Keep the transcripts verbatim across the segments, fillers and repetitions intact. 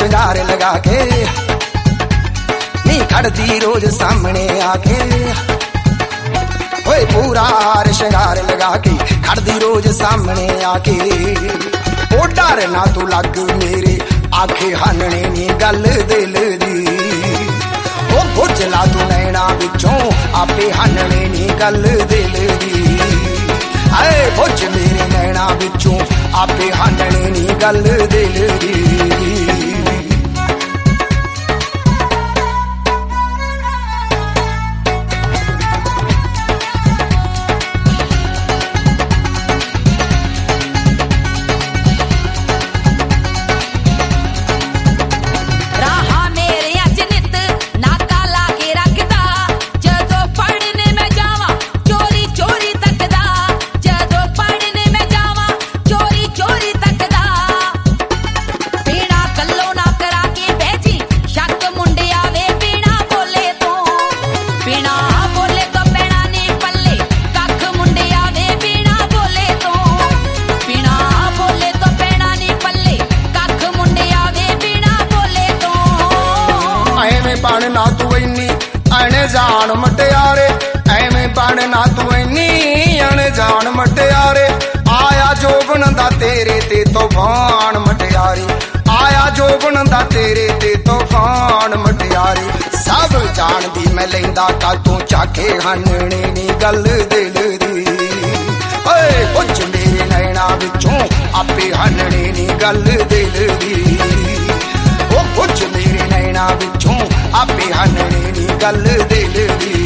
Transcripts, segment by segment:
ਸ਼ਿੰਗਾਰ ਲਗਾ ਕੇ ਨੀ ਖੜਦੀ ਰੋਜ਼ ਸਾਹਮਣੇ ਆ ਕੇ ਓਏ ਪੂਰਾ ਹਾਰ ਸ਼ਿੰਗਾਰ ਲਗਾ ਕੇ ਖੜਦੀ ਰੋਜ਼ ਸਾਹਮਣੇ ਆ ਕੇ ਉਹ ਡਰ ਨਾ ਤੂੰ ਲੱਗ ਮੇਰੇ ਆਖੇ ਹਾਨਣੇ ਨੀ ਗੱਲ ਦਿਲ ਦੀ ਉਹ ਬੁੱਝ ਲਾ ਤੂੰ ਨੈਣਾ ਵਿੱਚੋਂ ਆਪੇ ਹਾਨਣੇ ਨੀ ਗੱਲ ਦਿਲ ਦੀ ਆਏ ਬੁੱਝ ਮੇਰੇ ਨੈਣਾ ਵਿੱਚੋਂ ਆਪੇ ਹਾਨਣੇ ਨੀ ਗੱਲ ਦਿਲ ਦੀ ਬਣ ਨਾ ਤੂੰ ਇੰਨੀ ਅਣਜਾਣ ਮਟਿਆਰੇ ਐਵੇਂ ਬਣ ਨਾ ਤੂੰ ਇੰਨੀ ਅਣਜਾਣ ਮਟਿਆਰੇ ਆਇਆ ਜੋਬਨ ਦਾ ਤੇਰੇ ਤੇ ਤੂਫਾਨ ਮਟਿਆਰੇ ਆਇਆ ਜੋਬਨ ਦਾ ਤੇਰੇ ਤੇ ਤੂਫਾਨ ਮਟਿਆਰੇ ਸਭ ਜਾਣਦੀ ਮੈਂ ਲੈਂਦਾ ਕਾਤੋਂ ਚਾਕੇ ਹਾਨਣੇ ਨੀ ਗੱਲ ਦਿਲ ਦੀ ਓਏ ਪੁੱਛ ਮੇਰੇ ਨੈਣਾ ਵਿੱਚੋਂ ਆਪੇ ਹਾਨਣੇ ਨੀ ਗੱਲ ਦਿਲ ਦੀ ਉਹ ਪੁੱਛ ਮੇਰੇ ਨੈਣਾ ਵਿੱਚੋਂ ਆਪੇ ਹਾਨਣੇ ਨੀ ਗੱਲ ਦਿਲ ਦੀ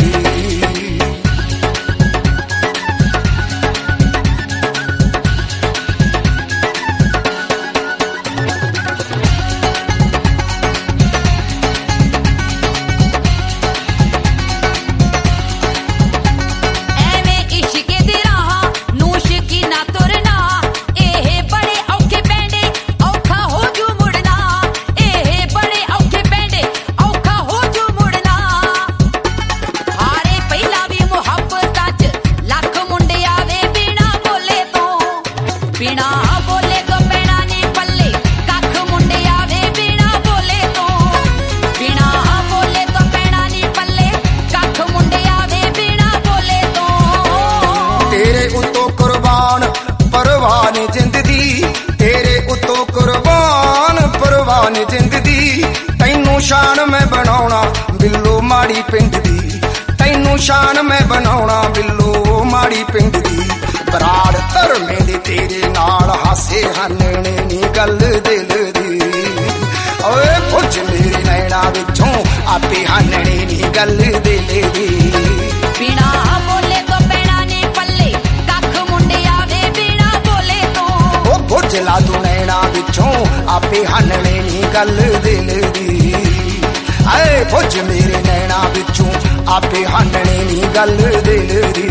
ਪਰਵਾਨ ਜ਼ਿੰਦਗੀ ਤੇਰੇ ਉਤੋਂ ਕੁਰਬਾਨ ਪਰਵਾਨ ਜ਼ਿੰਦਗੀ ਤੈਨੂੰ ਸ਼ਾਨ ਮੈਂ ਬਣਾਉਣਾ ਬਿੱਲੋ ਮਾੜੀ ਪਿੰਡ ਦੀ ਤੈਨੂੰ ਸ਼ਾਨ ਮੈਂ ਬਣਾਉਣਾ ਬਿੱਲੋ ਮਾੜੀ ਪਿੰਡ ਦੀ ਬਰਾੜ ਧਰਮੇ ਦੇ ਤੇਰੇ ਨਾਲ ਹਾਸੇ ਹਾਨਣੇ ਨੀ ਗੱਲ ਦਿਲ ਦੀ ਓਏ ਪੁੱਛ ਮੇਰੇ ਨੈਣਾ ਵਿੱਚੋਂ ਆਪੇ ਹਾਨਣੇ ਨੀ ਗੱਲ ਦਿਲ ਦੀ ਬਿਨਾ ਬੋਲੇ ਤੋਂ ਪੈਣਾ ਨੀ ਪੱਲੇ ਕੱਖ ਮੁੰਡਿਆ ਵੇ ਬਿਨਾ ਬੋਲੇ ਤੋਂ ਉਹ ਬੁੱਝ ਲਾ ਤੂੰ ਨੈਣਾ ਵਿੱਚੋਂ ਆਪੇ ਹਾਨਣੇ ਨੀ ਗੱਲ ਦਿਲ ਦੀ ਆਏ ਬੁੱਝ ਮੇਰੇ ਨੈਣਾ ਵਿੱਚੋਂ ਆਪੇ ਹਾਨਣੇ ਨੀ ਗੱਲ ਦਿਲ ਦੀ